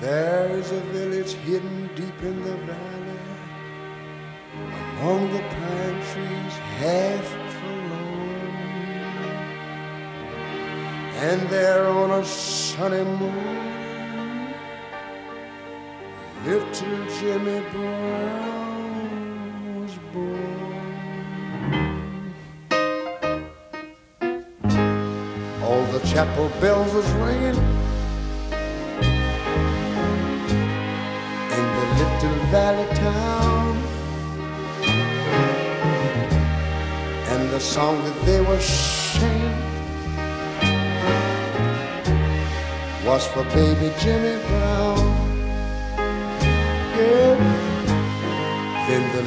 There's a village hidden deep in the valley, among the pine trees, half forlorn. And there on a sunny morning, little Jimmy Brown was born. All the chapel bells was ringing in the little valley town, and the song that they were singing was for baby Jimmy Brown. Yeah. Then the